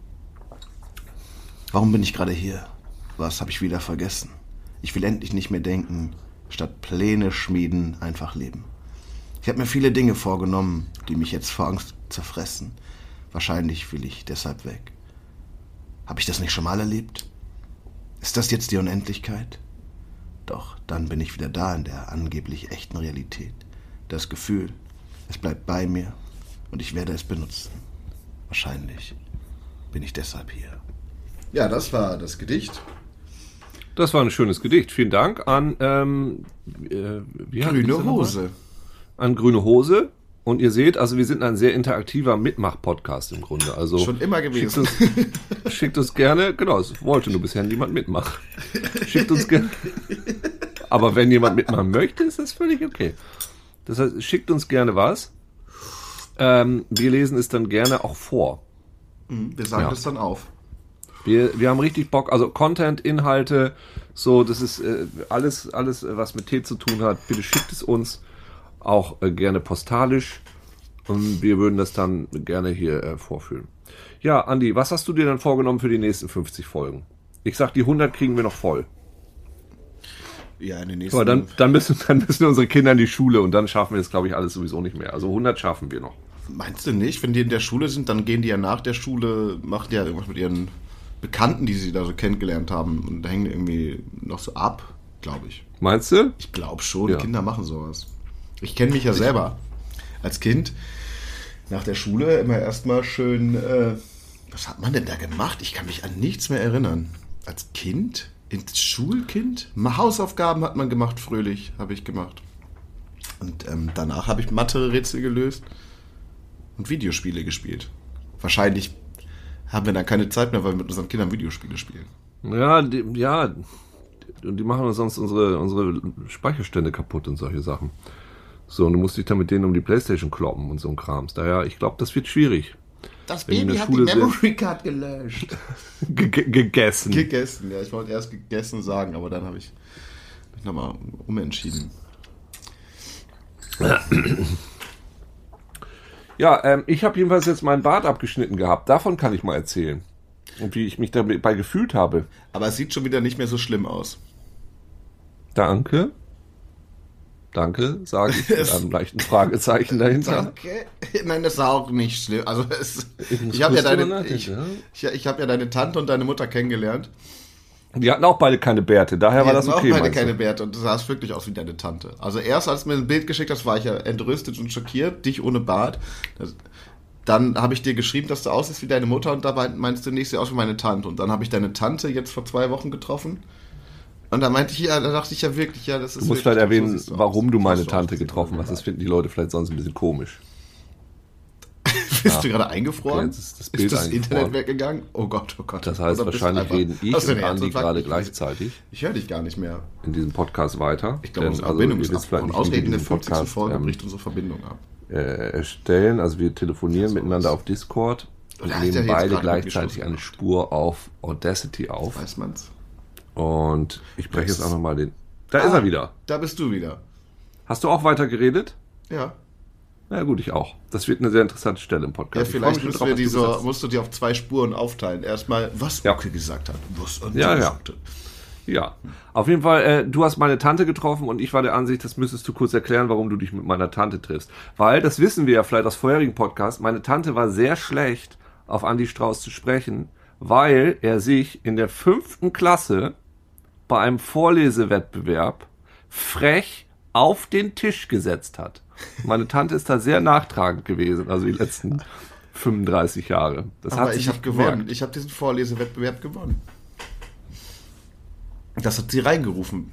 Warum bin ich gerade hier? Was habe ich wieder vergessen? Ich will endlich nicht mehr denken. Statt Pläne schmieden, einfach leben. Ich habe mir viele Dinge vorgenommen, die mich jetzt vor Angst zerfressen. Wahrscheinlich will ich deshalb weg. Habe ich das nicht schon mal erlebt? Ist das jetzt die Unendlichkeit? Doch, dann bin ich wieder da in der angeblich echten Realität. Das Gefühl, es bleibt bei mir und ich werde es benutzen. Wahrscheinlich bin ich deshalb hier. Ja, das war das Gedicht. Das war ein schönes Gedicht. Vielen Dank an ähm, äh, wie Grüne Hose. An Grüne Hose. Und ihr seht, also wir sind ein sehr interaktiver Mitmach-Podcast im Grunde. Also schon immer gewesen. Schickt uns, schickt uns gerne, genau, es wollte nur bisher niemand mitmachen. Schickt uns gerne. Aber wenn jemand mitmachen möchte, ist das völlig okay. Das heißt, schickt uns gerne was. Ähm, wir lesen es dann gerne auch vor. Wir sagen ja. das dann auf. Wir, wir haben richtig Bock, also Content, Inhalte, so, das ist äh, alles, alles, was mit Tee zu tun hat. Bitte schickt es uns auch äh, gerne postalisch und wir würden das dann gerne hier äh, vorführen. Ja, Andi, was hast du dir dann vorgenommen für die nächsten fünfzig Folgen? Ich sag, die hundert kriegen wir noch voll. Ja, in den nächsten... Aber dann, dann, müssen, dann müssen unsere Kinder in die Schule und dann schaffen wir das, glaube ich, alles sowieso nicht mehr. Also hundert schaffen wir noch. Meinst du nicht? Wenn die in der Schule sind, dann gehen die ja nach der Schule, machen die ja irgendwas mit ihren Bekannten, die sie da so kennengelernt haben. Und da hängen irgendwie noch so ab, glaube ich. Meinst du? Ich glaube schon, Ja. Kinder machen sowas. Ich kenne mich ja selber. Als Kind, nach der Schule, immer erstmal schön, äh, was hat man denn da gemacht? Ich kann mich an nichts mehr erinnern. Als Kind? Ins Schulkind? Mal Hausaufgaben hat man gemacht, fröhlich, habe ich gemacht. Und ähm, danach habe ich Mathe-Rätsel gelöst und Videospiele gespielt. Wahrscheinlich haben wir dann keine Zeit mehr, weil wir mit unseren Kindern Videospiele spielen. Ja, die, ja. Und die machen uns sonst unsere, unsere Speicherstände kaputt und solche Sachen. So, und du musst dich dann mit denen um die Playstation kloppen und so ein Krams. Daher, ich glaube, das wird schwierig. Das Wenn die in Baby der hat die Schule sind. Memory Card gelöscht. Ge- ge- gegessen. Gegessen, ja. Ich wollte erst gegessen sagen, aber dann habe ich mich nochmal umentschieden. Ja, ähm, ich habe jedenfalls jetzt meinen Bart abgeschnitten gehabt. Davon kann ich mal erzählen. Und wie ich mich dabei gefühlt habe. Aber es sieht schon wieder nicht mehr so schlimm aus. Danke. Danke, sage ich mit einem leichten Fragezeichen dahinter. Danke. Nein, das ist auch nicht schlimm. Also es, Ich muss ich habe ja kurz drüber deine, nachdenken, ich, ja. ich, ich habe ja deine Tante und deine Mutter kennengelernt. Die hatten auch beide keine Bärte, daher Die war das hatten okay. auch beide meinst du? keine Bärte und du sahst wirklich aus wie deine Tante. Also erst, als du mir ein Bild geschickt hast, war ich ja entrüstet und schockiert, dich ohne Bart. Das, dann habe ich dir geschrieben, dass du aussiehst wie deine Mutter und dabei meinst du nicht, sie aus wie meine Tante. Und dann habe ich deine Tante jetzt vor zwei Wochen getroffen. Und da meinte ich, ja, da dachte ich ja wirklich, ja, das ist Du musst wirklich, vielleicht erwähnen, so siehst du warum aus. du meine So Tante aus. getroffen hast. Das finden die Leute vielleicht sonst ein bisschen komisch. Bist du gerade eingefroren? Okay, jetzt ist das Bild ist das eingefroren. Internet weggegangen? Oh Gott, oh Gott. Das heißt, Oder bist du wahrscheinlich einfach- reden ich Hast du und einen Andi Herzinfarkt? gerade Ich- gleichzeitig Ich höre dich gar nicht mehr. in diesem Podcast weiter. Ich glaube, Denn, unsere also, Verbindung ihr ist wisst vielleicht abgebrochen. nicht, wie wir Ausgerechnet in der diesen fünfzigsten Podcast Folge ähm, bricht unsere Verbindung ab. äh, erstellen. Also wir telefonieren So miteinander ist. auf Discord und Da hat der nehmen jetzt beide gerade gleichzeitig mitgeschossen eine gemacht. Spur auf Audacity auf. Weiß man's? Und ich breche Das jetzt ist- einfach mal den... Da Ah. ist er wieder. Da bist du wieder. Hast du auch weiter geredet? Ja. Na gut, ich auch. Das wird eine sehr interessante Stelle im Ja, Podcast. Ich freu vielleicht mich schon müssen drauf, wir was du diese, gesagt hast. musst du die auf zwei Spuren aufteilen. Erstmal, was Ja. Uke gesagt hat. Was Andi Ja, ja. gesagt hat. Ja, auf jeden Fall, äh, du hast meine Tante getroffen und ich war der Ansicht, das müsstest du kurz erklären, warum du dich mit meiner Tante triffst. Weil, das wissen wir ja vielleicht aus vorherigen Podcasts, meine Tante war sehr schlecht, auf Andi Strauß zu sprechen, weil er sich in der fünften Klasse bei einem Vorlesewettbewerb frech auf den Tisch gesetzt hat. Meine Tante ist da sehr nachtragend gewesen, also die letzten fünfunddreißig Jahre. Das Aber hat sie ich sich habe gewonnen. gemerkt. Ich habe diesen Vorlesewettbewerb gewonnen. Das hat sie reingerufen.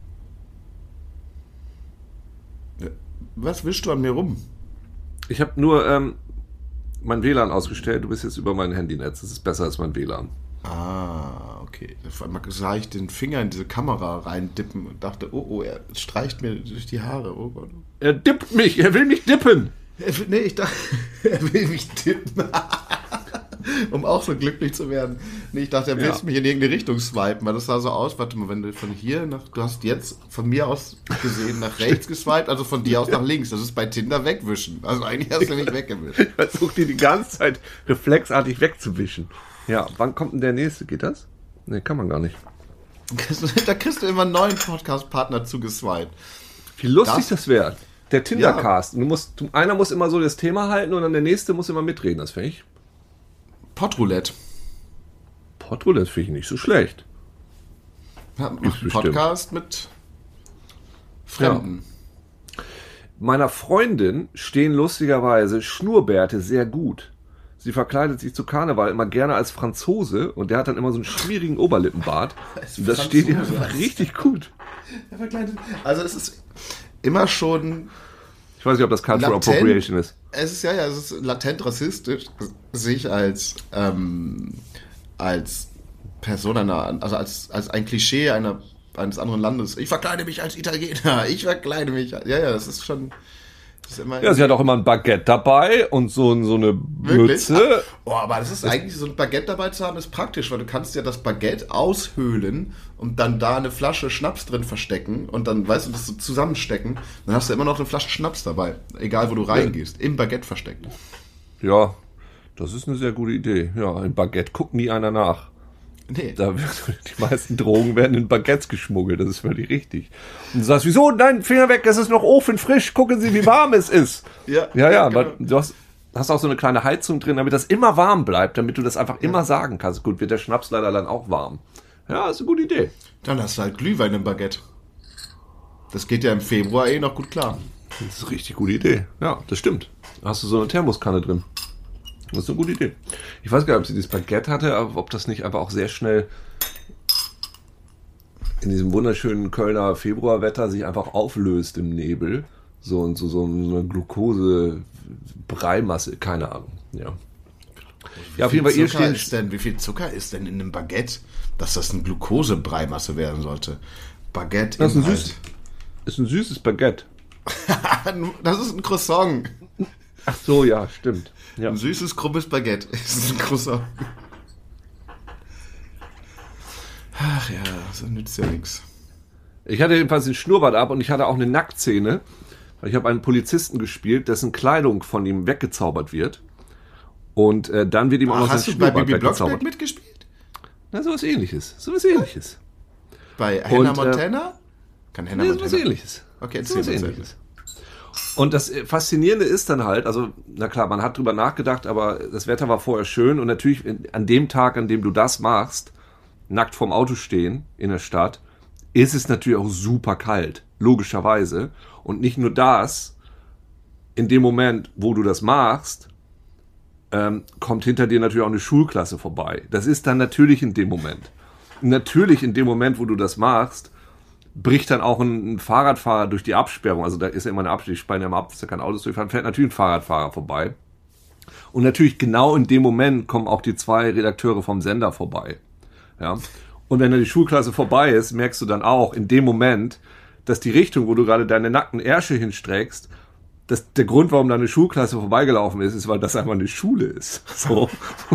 Ja. Was wischst du an mir rum? Ich habe nur ähm, mein W L A N ausgestellt. Du bist jetzt über mein Handynetz. Das ist besser als mein W L A N. Ah, okay. Vor allem sah ich den Finger in diese Kamera reindippen und dachte, oh, oh, er streicht mir durch die Haare. Oh Gott. Er dippt mich. Er will mich dippen. Er will, nee, ich dachte, er will mich tippen. Um auch so glücklich zu werden. Nee, ich dachte, er will Ja. mich in irgendeine Richtung swipen, weil das sah so aus, warte mal, wenn du von hier nach, du hast jetzt von mir aus gesehen nach rechts geswiped, also von dir aus nach links. Das ist bei Tinder wegwischen. Also eigentlich hast du mich weggewischt. Ich versuche die die ganze Zeit reflexartig wegzuwischen. Ja, wann kommt denn der nächste? Geht das? Nee, kann man gar nicht. Da kriegst du immer einen neuen Podcast-Partner zugeswiped. Wie lustig Das- das, wäre. Der Tindercast. Du musst, du- einer muss immer so das Thema halten und dann der nächste muss immer mitreden. Das finde ich. Podroulette. Portroulette finde ich nicht so schlecht. Ja, Ist macht einen bestimmt. Podcast mit Fremden. Meiner Freundin stehen lustigerweise Schnurrbärte sehr gut. Sie verkleidet sich zu Karneval immer gerne als Franzose und der hat dann immer so einen schmierigen Oberlippenbart. Als Und das steht ihr Franzose. einfach richtig gut. Ja, verkleidet. Also es ist immer schon, Ich weiß nicht, ob das Cultural Latent. Appropriation ist. es ist ja, ja, es ist latent rassistisch, sich als, ähm, als Person einer, also als, als ein Klischee einer, eines anderen Landes. Ich verkleide mich als Italiener, ich verkleide mich, als, ja, ja, das ist schon, das ist immer. Ja, sie hat auch immer ein Baguette dabei und so, so eine Wirklich? Mütze. Oh, aber das ist eigentlich, so ein Baguette dabei zu haben, ist praktisch, weil du kannst ja das Baguette aushöhlen und dann da eine Flasche Schnaps drin verstecken und dann, weißt du, das so zusammenstecken, dann hast du immer noch eine Flasche Schnaps dabei, egal wo du reingehst, im Baguette verstecken. Ja, das ist eine sehr gute Idee. Ja, ein Baguette guckt nie einer nach. Nee. Da wird, die meisten Drogen werden in Baguettes geschmuggelt, das ist völlig richtig. Und du sagst, wieso? Nein, Finger weg, es ist noch ofenfrisch, gucken Sie, wie warm es ist. Ja, ja, ja, ja, aber genau. du hast, hast auch so eine kleine Heizung drin, damit das immer warm bleibt, damit du das einfach immer sagen kannst. Gut, wird der Schnaps leider dann auch warm. Ja, ist eine gute Idee. Dann hast du halt Glühwein im Baguette. Das geht ja im Februar eh noch gut klar. Das ist eine richtig gute Idee. Ja, das stimmt. Da hast du so eine Thermoskanne drin. Das ist eine gute Idee. Ich weiß gar nicht, ob sie dieses Baguette hatte, aber ob das nicht einfach auch sehr schnell in diesem wunderschönen Kölner Februarwetter sich einfach auflöst im Nebel. So und so, so eine Glucose-Breimasse, keine Ahnung. Ja. Ja, auf jeden Fall, ihr steht. Denn, wie viel Zucker ist denn in einem Baguette, dass das eine Glucose-Breimasse werden sollte? Baguette das ist ein, süß, ist ein süßes Baguette. Das ist ein Croissant. Ach so, ja, stimmt. Ja. Ein süßes, krumpes Baguette. Das ist ein Croissant. Ach ja, so nützt ja nichts. Ich hatte jedenfalls den Schnurrbart ab und ich hatte auch eine Nacktszene. Ich habe einen Polizisten gespielt, dessen Kleidung von ihm weggezaubert wird. Und äh, dann wird ihm auch Ach, noch sein hast du bei Schnurrbart Bibi weggezaubert. Blocksberg mitgespielt? Na, sowas ähnliches. Sowas ähnliches. Bei Hannah Und, äh, Montana? Kann Hannah Nee, Montana? sowas ähnliches. Okay, erzähl Sowas uns ähnliches. Und das Faszinierende ist dann halt, also, na klar, man hat drüber nachgedacht, aber das Wetter war vorher schön und natürlich an dem Tag, an dem du das machst, nackt vorm Auto stehen in der Stadt, ist es natürlich auch super kalt, logischerweise. Und nicht nur das, in dem Moment, wo du das machst, ähm, kommt hinter dir natürlich auch eine Schulklasse vorbei. Das ist dann natürlich in dem Moment. Natürlich in dem Moment, wo du das machst, bricht dann auch ein, ein Fahrradfahrer durch die Absperrung. Also da ist ja immer eine Absperrung, die spannen ja immer ab, dass da kein Autos durchfahren, fährt natürlich ein Fahrradfahrer vorbei. Und natürlich genau in dem Moment kommen auch die zwei Redakteure vom Sender vorbei. Ja. Und wenn dann die Schulklasse vorbei ist, merkst du dann auch in dem Moment, dass die Richtung, wo du gerade deine nackten Ärsche hinstreckst, dass der Grund, warum deine Schulklasse vorbeigelaufen ist, ist, weil das einfach eine Schule ist. So.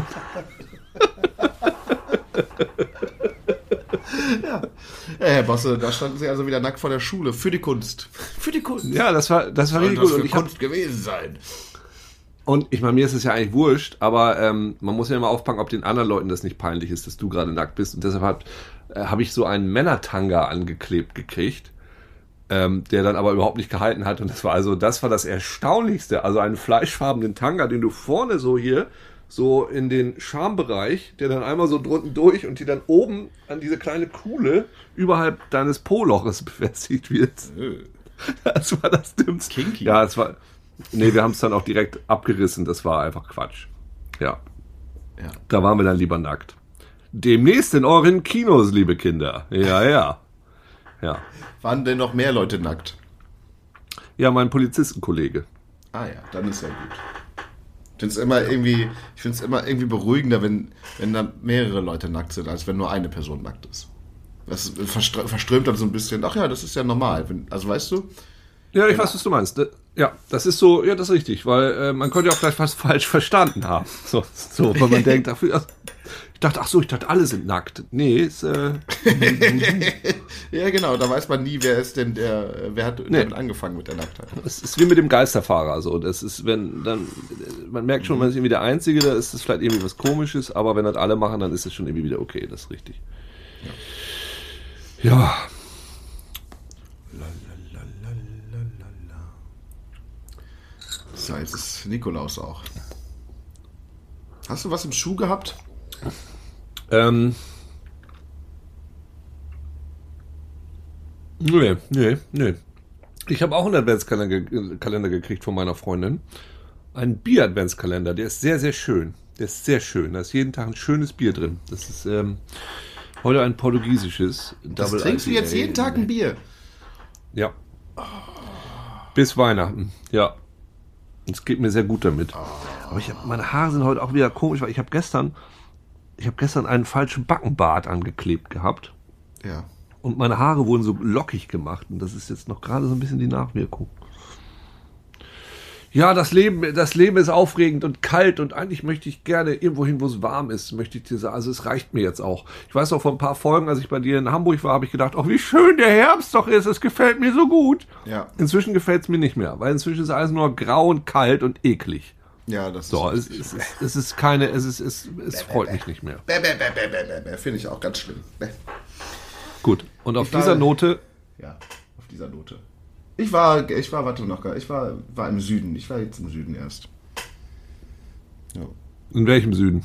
Ja. Ja, Herr Bosse, da standen Sie also wieder nackt vor der Schule. Für die Kunst. Für die Kunst. Ja, das war, das war Soll richtig das gut. für Und ich Kunst hab, gewesen sein. Und ich meine, mir ist es ja eigentlich wurscht, aber ähm, man muss ja immer aufpacken, ob den anderen Leuten das nicht peinlich ist, dass du gerade nackt bist. Und deshalb habe äh, hab ich so einen Männertanga angeklebt gekriegt, ähm, der dann aber überhaupt nicht gehalten hat. Und das war also, das war das Erstaunlichste. Also einen fleischfarbenen Tanga, den du vorne so hier, so in den Schambereich, der dann einmal so drunten durch und die dann oben an diese kleine Kuhle überhalb deines Po-Loches befestigt wird. Das war das Dümmste. Kinky. Ja, es war... Nee, wir haben es dann auch direkt abgerissen. Das war einfach Quatsch. Ja. Ja. Da waren wir dann lieber nackt. Demnächst in euren Kinos, liebe Kinder. Ja, ja. Ja. Waren denn noch mehr Leute nackt? Ja, mein Polizistenkollege. Ah ja, dann ist ja gut. Ich finde es immer irgendwie, ich finde es immer irgendwie beruhigender, wenn, wenn da mehrere Leute nackt sind, als wenn nur eine Person nackt ist. Das verstre- verströmt dann so ein bisschen. Ach ja, das ist ja normal. Wenn, also weißt du? Ja, ich weiß, was du meinst. Ja, das ist so, ja, das ist richtig, weil äh, man könnte ja auch gleich was falsch verstanden haben. So, so weil man denkt, dafür, ich dachte, ach so, ich dachte, alle sind nackt. Nee, ist, äh, ja, genau, da weiß man nie, wer ist denn der, wer hat nee. damit angefangen mit der Nacktheit. Es ist wie mit dem Geisterfahrer, so. Das ist, wenn dann, man merkt schon, man ist irgendwie der Einzige, da ist es vielleicht irgendwie was Komisches, aber wenn das alle machen, dann ist es schon irgendwie wieder okay, das ist richtig. Ja. Ja. So, jetzt ist Nikolaus auch. Hast du was im Schuh gehabt? Ähm. Nee, nee, nee. Ich habe auch einen Adventskalender ge- Kalender gekriegt von meiner Freundin. Einen Bier-Adventskalender, der ist sehr, sehr schön. Der ist sehr schön. Da ist jeden Tag ein schönes Bier drin. Das ist ähm, heute ein portugiesisches. Das Double trinkst du I P A. jetzt jeden Tag ein Bier? Ja. Bis Weihnachten, ja. Es geht mir sehr gut damit. Aber ich hab, meine Haare sind heute auch wieder komisch, weil ich habe gestern, ich habe gestern einen falschen Backenbart angeklebt gehabt. Ja. Und meine Haare wurden so lockig gemacht. Und das ist jetzt noch gerade so ein bisschen die Nachwirkung. Ja, das Leben, das Leben ist aufregend und kalt und eigentlich möchte ich gerne irgendwo hin, wo es warm ist, möchte ich dir sagen. Also es reicht mir jetzt auch. Ich weiß noch, vor ein paar Folgen, als ich bei dir in Hamburg war, habe ich gedacht, oh, wie schön der Herbst doch ist. Es gefällt mir so gut. Ja. Inzwischen gefällt es mir nicht mehr, weil inzwischen ist alles nur grau und kalt und eklig. Ja, das ist so. Es, es, ist, es ist keine, es ist, es, es freut mich nicht mehr. Bäh, bäh, bäh, bäh, bäh, bäh. Finde ich auch ganz schlimm. Bäh. Gut. Und auf Ich war- dieser Note, Ja, auf dieser Note. Ich war, ich war, warte noch, gar- ich war, war im Süden. Ich war jetzt im Süden erst. Ja. in welchem Süden?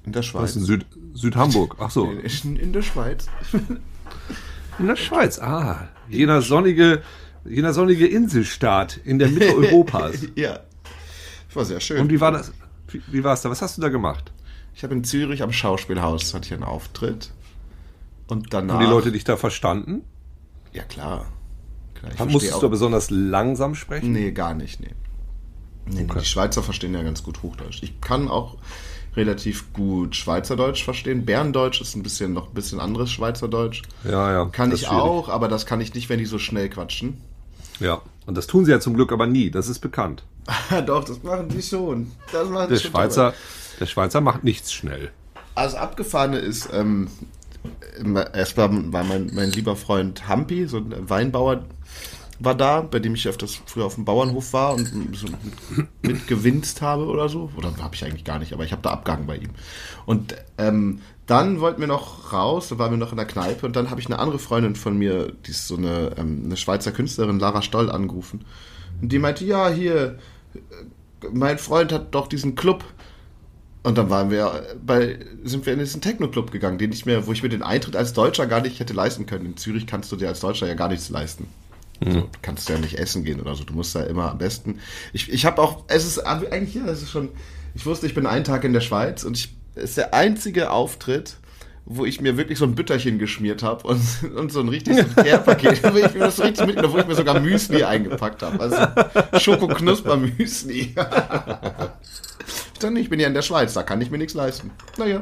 In der Schweiz. Was ist in Süd, Südhamburg? Ach so. In, in der Schweiz. In der Schweiz, ah. Jener sonnige, jener sonnige Inselstaat in der Mitte Europas. Ja. Das war sehr schön. Und wie war das? Wie, wie war es da? Was hast du da gemacht? Ich habe in Zürich am Schauspielhaus hatte ich einen Auftritt. Und danach... Haben die Leute dich da verstanden? Ja, klar. klar ich Musstest auch, du da besonders langsam sprechen? Nee, gar nicht, nee. nee, Okay. nee. Die Schweizer verstehen ja ganz gut Hochdeutsch. Ich kann auch relativ gut Schweizerdeutsch verstehen. Berndeutsch ist ein bisschen noch ein bisschen anderes Schweizerdeutsch. Ja, ja. Kann das ich ist schwierig. auch, aber das kann ich nicht, wenn die so schnell quatschen. Ja, und das tun sie ja zum Glück aber nie. Das ist bekannt. Doch, das machen die schon. Das machen Der die schon Schweizer, der Schweizer macht nichts schnell. Also Abgefahrene ist, ähm, erstmal war mein, mein lieber Freund Hampi, so ein Weinbauer, war da, bei dem ich öfters früher auf dem Bauernhof war und so mit, mitgewinzt habe oder so. Oder habe ich eigentlich gar nicht, aber ich habe da abgehangen bei ihm. Und ähm, dann wollten wir noch raus, da waren wir noch in der Kneipe und dann habe ich eine andere Freundin von mir, die ist so eine, ähm, eine Schweizer Künstlerin, Lara Stoll, angerufen. Und die meinte, ja, hier, mein Freund hat doch diesen Club. Und dann waren wir bei, sind wir in diesen Techno-Club gegangen, den ich mir, wo ich mir den Eintritt als Deutscher gar nicht hätte leisten können. In Zürich kannst du dir als Deutscher ja gar nichts leisten. Mhm. So, du kannst ja nicht essen gehen oder so. Du musst da immer am besten. Ich, ich habe auch, es ist eigentlich, ja, es ist schon, ich wusste, ich bin einen Tag in der Schweiz und ich, es ist der einzige Auftritt, wo ich mir wirklich so ein Bütterchen geschmiert habe und, und so ein richtiges Care-Paket, wo ich mir das so richtig mitgenommen, wo ich mir sogar Müsli eingepackt habe. Also Schokoknusper-Müsli. Dann, ich bin ja in der Schweiz, da kann ich mir nichts leisten. Naja.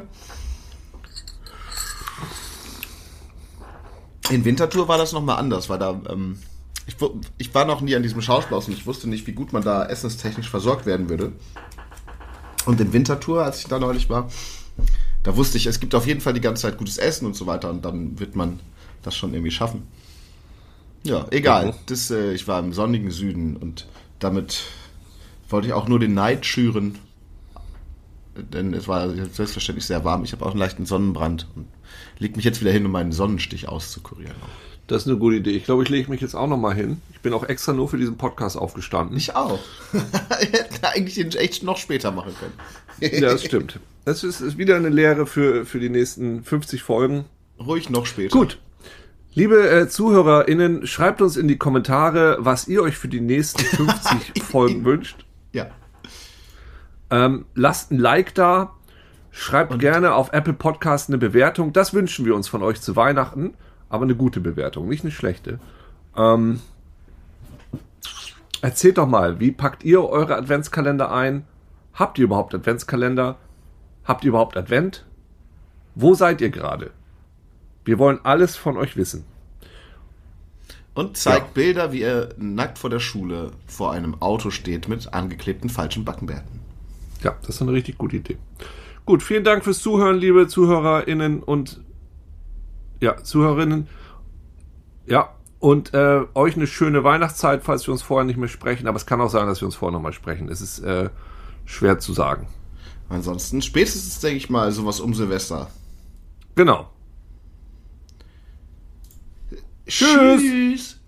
In Winterthur war das nochmal anders, weil da, ähm, ich, ich war noch nie an diesem Schauspielhaus und ich wusste nicht, wie gut man da essenstechnisch versorgt werden würde. Und in Winterthur, als ich da neulich war, da wusste ich, es gibt auf jeden Fall die ganze Zeit gutes Essen und so weiter und dann wird man das schon irgendwie schaffen. Ja, egal. Mhm. Das, äh, ich war im sonnigen Süden und damit wollte ich auch nur den Neid schüren, denn es war selbstverständlich sehr warm. Ich habe auch einen leichten Sonnenbrand und leg mich jetzt wieder hin, um meinen Sonnenstich auszukurieren. Das ist eine gute Idee. Ich glaube, ich lege mich jetzt auch noch mal hin. Ich bin auch extra nur für diesen Podcast aufgestanden. Ich auch. Ich hätte eigentlich den echt noch später machen können. Ja, das stimmt. Das ist, ist wieder eine Lehre für, für die nächsten fünfzig Folgen. Ruhig noch später. Gut. Liebe äh, ZuhörerInnen, schreibt uns in die Kommentare, was ihr euch für die nächsten fünfzig Folgen wünscht. Ja. Ähm, lasst ein Like da. Schreibt Und? gerne auf Apple Podcast eine Bewertung. Das wünschen wir uns von euch zu Weihnachten. Aber eine gute Bewertung, nicht eine schlechte. Ähm, erzählt doch mal, wie packt ihr eure Adventskalender ein? Habt ihr überhaupt Adventskalender? Habt ihr überhaupt Advent? Wo seid ihr gerade? Wir wollen alles von euch wissen. Und zeigt ja. Bilder, wie er nackt vor der Schule vor einem Auto steht mit angeklebten falschen Backenbärten. Ja, das ist eine richtig gute Idee. Gut, vielen Dank fürs Zuhören, liebe ZuhörerInnen und ja, Zuhörerinnen. Ja, und äh, euch eine schöne Weihnachtszeit, falls wir uns vorher nicht mehr sprechen. Aber es kann auch sein, dass wir uns vorher nochmal sprechen. Es ist äh, schwer zu sagen. Ansonsten spätestens, denke ich mal, sowas um Silvester. Genau. Tschüss. Tschüss.